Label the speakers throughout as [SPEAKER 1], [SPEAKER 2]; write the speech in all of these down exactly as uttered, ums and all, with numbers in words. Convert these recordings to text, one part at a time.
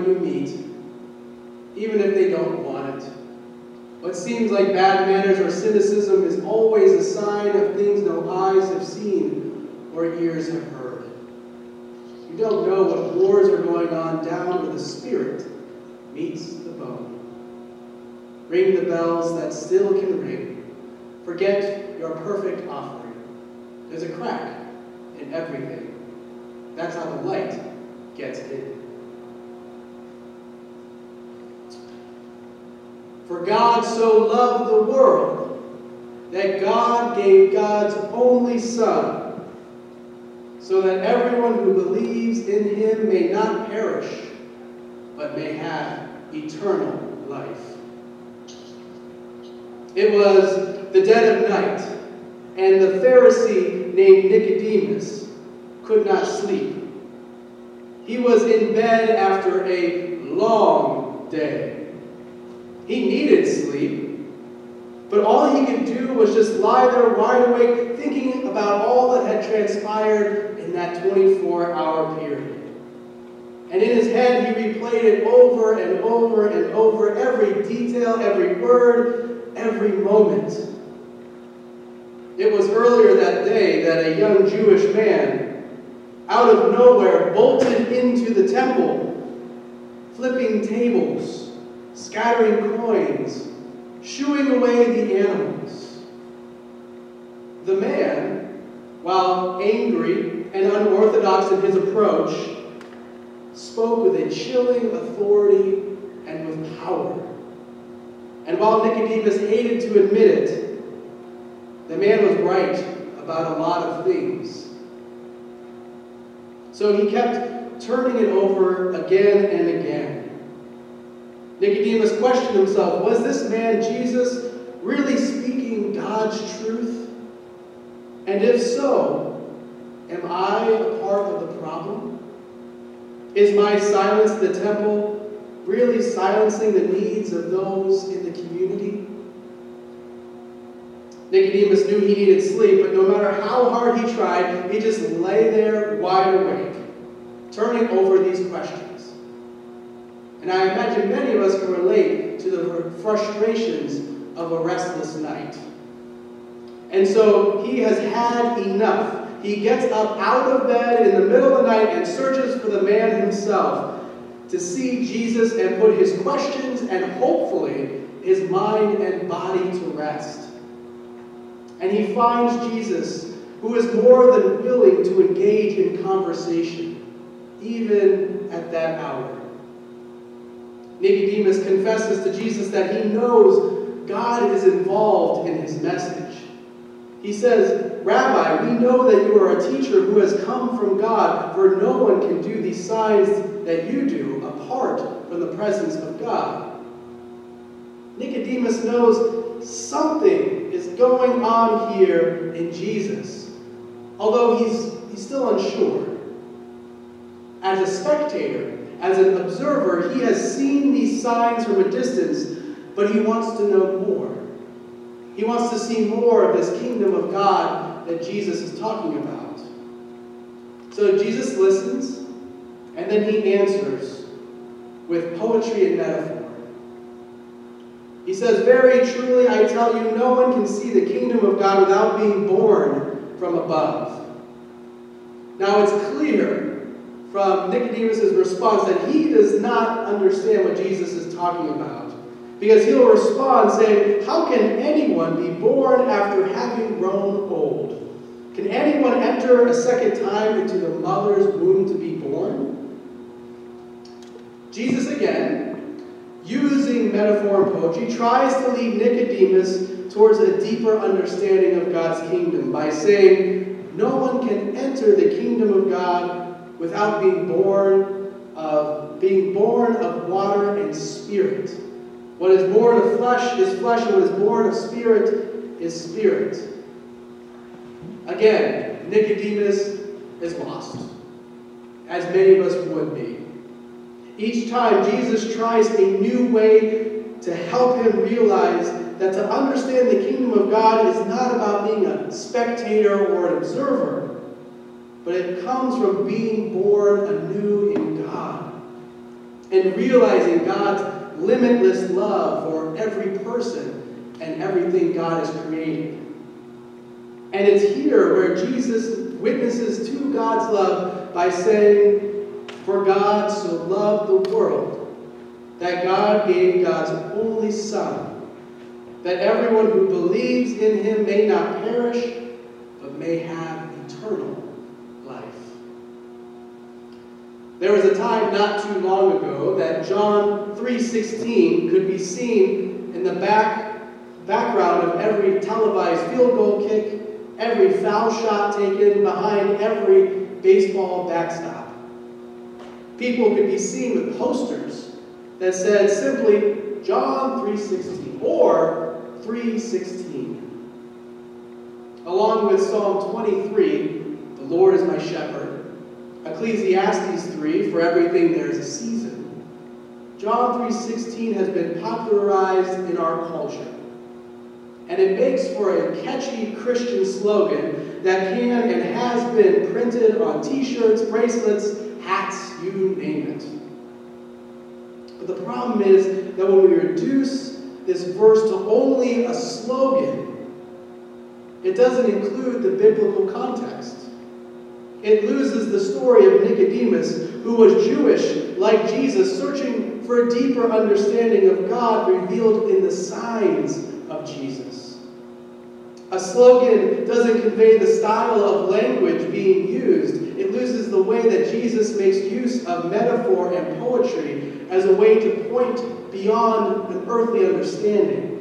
[SPEAKER 1] everyone you meet, even if they don't want it. What seems like bad manners or cynicism is always a sign of things no eyes have seen or ears have heard. You don't know what wars are going on down where the spirit meets the bone. Ring the bells that still can ring. Forget your perfect offering. There's a crack in everything. That's how the light gets hidden. For God so loved the world that God gave God's only Son, so that everyone who believes in him may not perish, but may have eternal life. It was the dead of night, and the Pharisee named Nicodemus could not sleep. He was in bed after a long day. He needed sleep, but all he could do was just lie there wide awake, thinking about all that had transpired in that twenty-four hour period. And in his head, he replayed it over and over and over, every detail, every word, every moment. It was earlier that day that a young Jewish man, out of nowhere, bolted into the temple, flipping tables, scattering coins, shooing away the animals. The man, while angry and unorthodox in his approach, spoke with a chilling authority and with power. And while Nicodemus hated to admit it, the man was right about a lot of things. So he kept turning it over again and again. Nicodemus questioned himself, was this man Jesus really speaking God's truth? And if so, am I a part of the problem? Is my silence in the temple really silencing the needs of those in the community? Nicodemus knew he needed sleep, but no matter how hard he tried, he just lay there wide awake, turning over these questions. And I imagine many of us can relate to the frustrations of a restless night. And so he has had enough. He gets up out of bed in the middle of the night and searches for the man himself to see Jesus and put his questions and hopefully his mind and body to rest. And he finds Jesus, who is more than willing to engage in conversation, even at that hour. Nicodemus confesses to Jesus that he knows God is involved in his message. He says, Rabbi, we know that you are a teacher who has come from God, for no one can do these signs that you do apart from the presence of God. Nicodemus knows something is going on here in Jesus, although he's, he's still unsure. As a spectator, as an observer, he has seen these signs from a distance, but he wants to know more. He wants to see more of this kingdom of God that Jesus is talking about. So Jesus listens, and then he answers with poetry and metaphor. He says, very truly I tell you, no one can see the kingdom of God without being born from above. Now it's clear from Nicodemus' response that he does not understand what Jesus is talking about. Because he'll respond saying, how can anyone be born after having grown old? Can anyone enter a second time into the mother's womb to be born? Jesus again, using metaphor and poetry, tries to lead Nicodemus towards a deeper understanding of God's kingdom by saying, no one can enter the kingdom of God without being born of being born of water and spirit. What is born of flesh is flesh, and what is born of spirit is spirit. Again, Nicodemus is lost, as many of us would be. Each time Jesus tries a new way to help him realize that to understand the kingdom of God is not about being a spectator or an observer, but it comes from being born anew in God. and realizing God's limitless love for every person and everything God has created. And it's here where Jesus witnesses to God's love by saying, "For God so loved the world that God gave God's only Son, that everyone who believes in him may not perish, but may have eternal life." There was a time not too long ago that John three sixteen could be seen in the back, background of every televised field goal kick, every foul shot taken, behind every baseball backstop. People could be seen with posters that said simply John three sixteen or three sixteen. Along with Psalm twenty-three, "The Lord is my shepherd," Ecclesiastes three, "For everything there is a season," John three sixteen has been popularized in our culture. And it makes for a catchy Christian slogan that can and has been printed on t-shirts, bracelets, hats, you name it. But the problem is that when we reduce this verse to only a slogan, it doesn't include the biblical context. It loses the story of Nicodemus, who was Jewish like Jesus, searching for a deeper understanding of God revealed in the signs of Jesus. A slogan doesn't convey the style of language being used. It loses the way that Jesus makes use of metaphor and poetry as a way to point beyond an earthly understanding.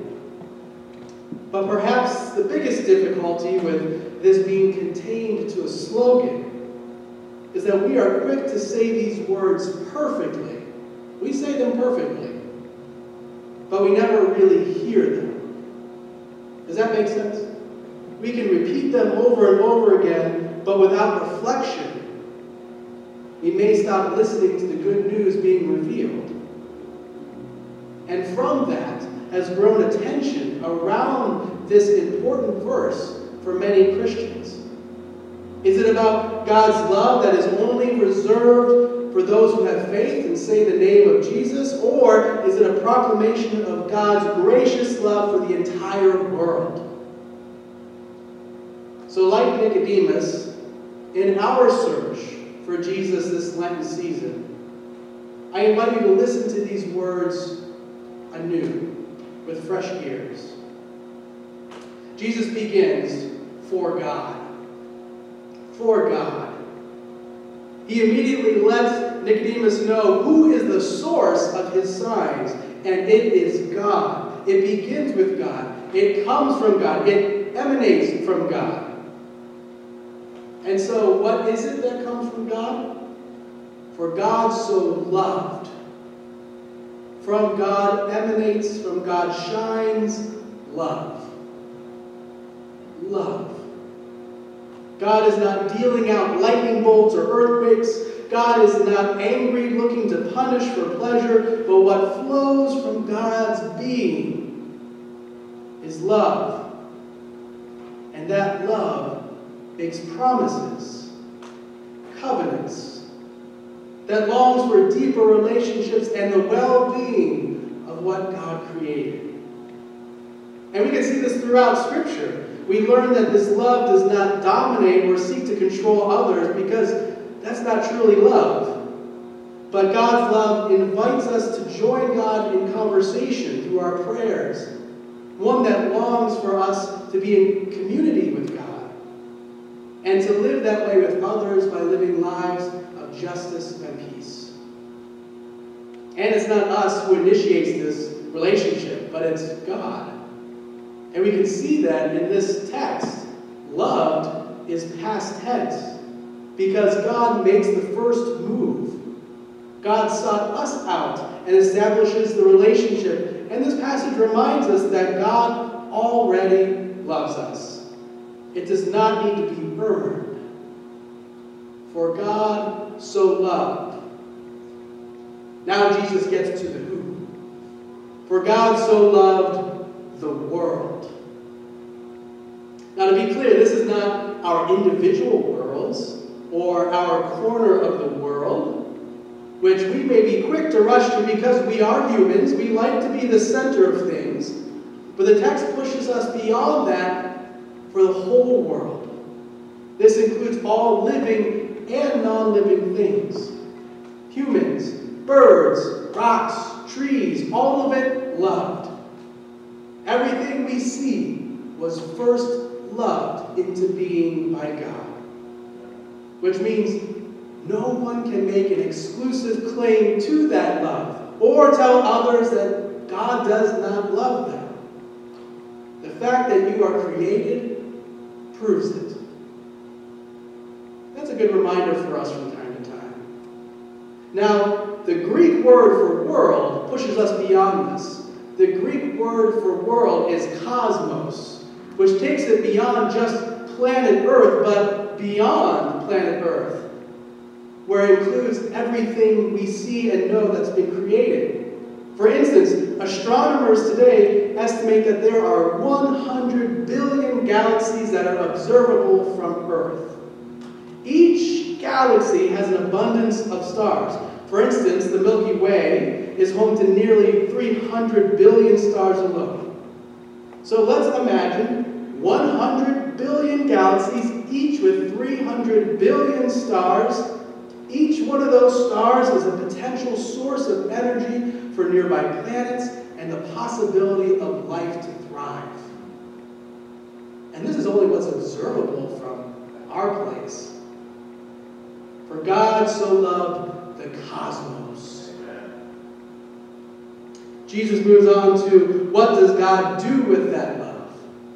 [SPEAKER 1] But perhaps the biggest difficulty with this being contained to a slogan is that we are quick to say these words perfectly. We say them perfectly, but we never really hear them. Does that make sense? We can repeat them over and over again, but without reflection, we may stop listening to the good news being revealed. And from that has grown a tension around this important verse for many Christians. Is it about God's love that is only reserved for those who have faith and say the name of Jesus? Or is it a proclamation of God's gracious love for the entire world? So like Nicodemus, in our search for Jesus this Lenten season, I invite you to listen to these words anew, with fresh ears. Jesus begins, "For God." For God. He immediately lets Nicodemus know who is the source of his signs, and it is God. It begins with God. It comes from God. It emanates from God. And so, what is it that comes from God? For God so loved. From God emanates, from God shines love. Love. God is not dealing out lightning bolts or earthquakes. God is not angry, looking to punish for pleasure, but what flows from God's being is love. And that love makes promises, covenants, that longs for deeper relationships and the well-being of what God created. And we can see this throughout Scripture. We learn that this love does not dominate or seek to control others, because that's not truly love. But God's love invites us to join God in conversation through our prayers, one that longs for us to be in community with God, and to live that way with others by living lives of justice and peace. And it's not us who initiates this relationship, but it's God. And we can see that in this text. Loved is past tense, because God makes the first move. God sought us out and establishes the relationship. And this passage reminds us that God already loves us. It does not need to be earned. For God so loved. Now Jesus gets to the who. For God so loved the world. Now, to be clear, this is not our individual worlds or our corner of the world. which we may be quick to rush to because we are humans, we like to be the center of things, but the text pushes us beyond that for the whole world. This includes all living and non-living things. Humans, birds, rocks, trees, all of it loved. Everything we see was first loved into being by God. Which means no one can make an exclusive claim to that love or tell others that God does not love them. The fact that you are created proves it. That's a good reminder for us from time to time. Now, the Greek word for world pushes us beyond this. The Greek word for world is cosmos, which takes it beyond just planet Earth, but beyond planet Earth, where it includes everything we see and know that's been created. For instance, astronomers today estimate that there are one hundred billion galaxies that are observable from Earth. Each galaxy has an abundance of stars. For instance, the Milky Way is home to nearly three hundred billion stars alone. So let's imagine one hundred billion galaxies, each with three hundred billion stars. Each one of those stars is a potential source of energy for nearby planets and the possibility of life to thrive. And this is only what's observable from our place. For God so loved the cosmos. Jesus moves on to, what does God do with that love?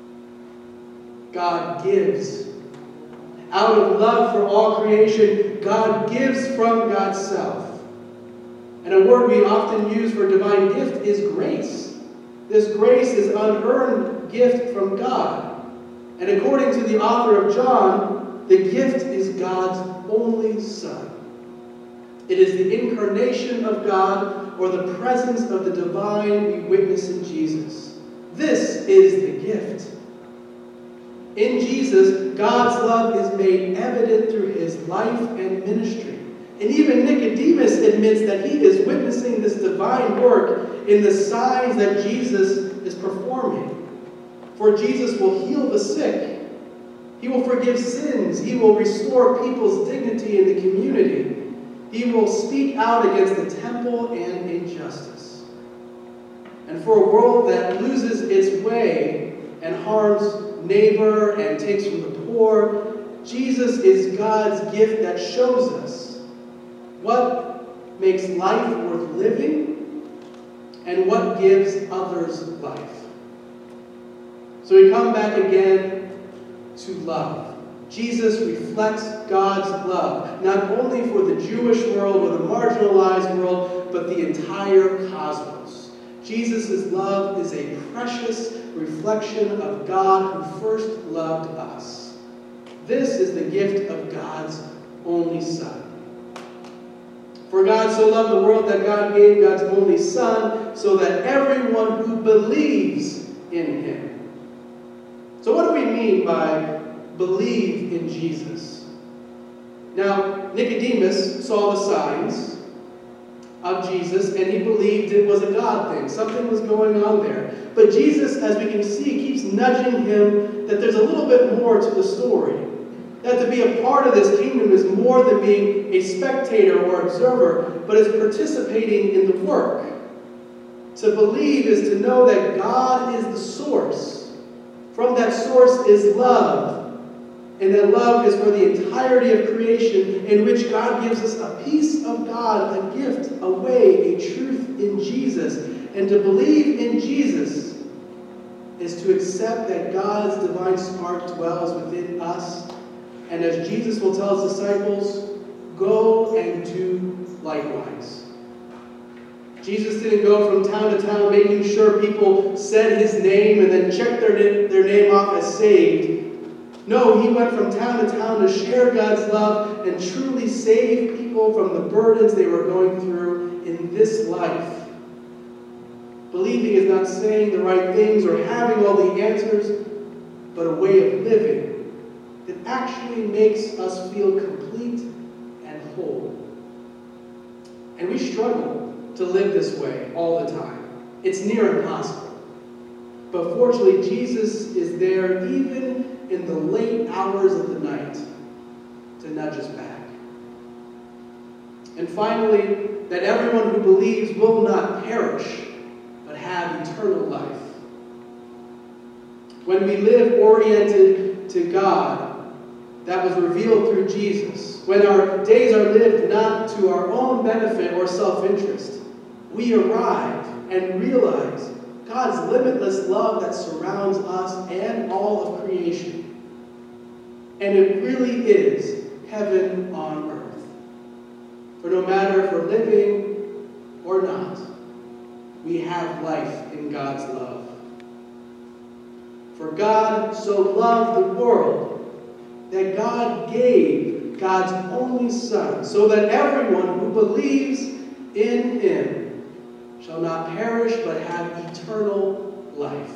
[SPEAKER 1] God gives. Out of love for all creation, God gives from God's self. And a word we often use for divine gift is grace. This grace is unearned gift from God. And according to the author of John, the gift is God's only Son. It is the incarnation of God, or the presence of the divine we witness in Jesus. This is the gift. In Jesus, God's love is made evident through his life and ministry. And even Nicodemus admits that he is witnessing this divine work in the signs that Jesus is performing. For Jesus will heal the sick. He will forgive sins. He will restore people's dignity in the community. He will speak out against the temple and injustice. And for a world that loses its way and harms neighbor and takes from the poor, Jesus is God's gift that shows us what makes life worth living and what gives others life. So we come back again to love. Jesus reflects God's love, not only for the Jewish world or the marginalized world, but the entire cosmos. Jesus' love is a precious reflection of God who first loved us. This is the gift of God's only Son. For God so loved the world that God gave God's only Son, so that everyone who believes in him. So what do we mean by believe in Jesus? Now, Nicodemus saw the signs of Jesus, and he believed it was a God thing. Something was going on there. But Jesus, as we can see, keeps nudging him that there's a little bit more to the story. That to be a part of this kingdom is more than being a spectator or observer, but is participating in the work. To believe is to know that God is the source. From that source is love. And that love is for the entirety of creation, in which God gives us a piece of God, a gift, a way, a truth in Jesus. And to believe in Jesus is to accept that God's divine spark dwells within us. And as Jesus will tell his disciples, go and do likewise. Jesus didn't go from town to town making sure people said his name and then checked their, their name off as saved. No, he went from town to town to share God's love and truly save people from the burdens they were going through in this life. Believing is not saying the right things or having all the answers, but a way of living that actually makes us feel complete and whole. And we struggle to live this way all the time. It's near impossible. But fortunately, Jesus is there even in the late hours of the night to nudge us back. And finally, that everyone who believes will not perish, but have eternal life. When we live oriented to God, that was revealed through Jesus, when our days are lived not to our own benefit or self-interest, we arrive and realize God's limitless love that surrounds us and all of creation. And it really is heaven on earth. For no matter if we're living or not, we have life in God's love. For God so loved the world that God gave God's only Son, so that everyone who believes in him shall not perish but have eternal life.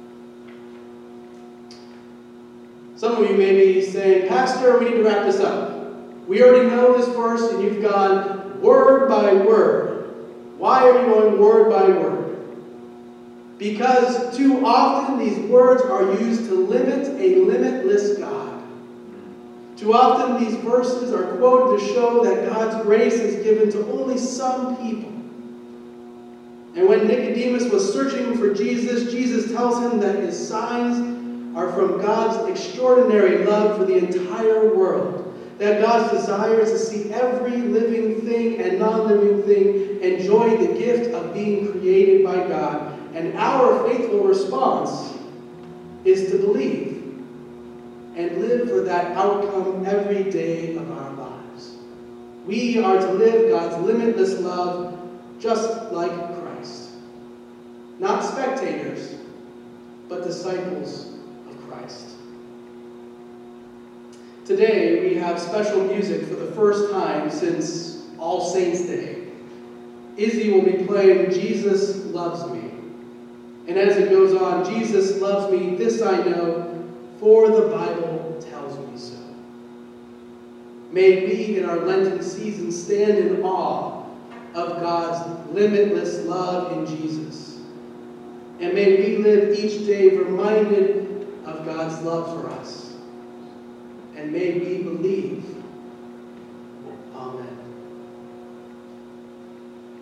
[SPEAKER 1] Some of you may be saying, Pastor, we need to wrap this up. We already know this verse and you've gone word by word. Why are you going word by word? Because too often these words are used to limit a limitless God. Too often these verses are quoted to show that God's grace is given to only some people. And when Nicodemus was searching for Jesus, Jesus tells him that his signs are from God's extraordinary love for the entire world. That God's desire is to see every living thing and non-living thing enjoy the gift of being created by God. And our faithful response is to believe and live for that outcome every day of our lives. We are to live God's limitless love just like Christ. Not spectators, but disciples of Christ. Today, we have special music for the first time since All Saints' Day. Izzy will be playing Jesus Loves Me. And as it goes on, Jesus loves me, this I know, for the Bible tells me so. May we in our Lenten season stand in awe of God's limitless love in Jesus. And may we live each day reminded of God's love for us. And may we believe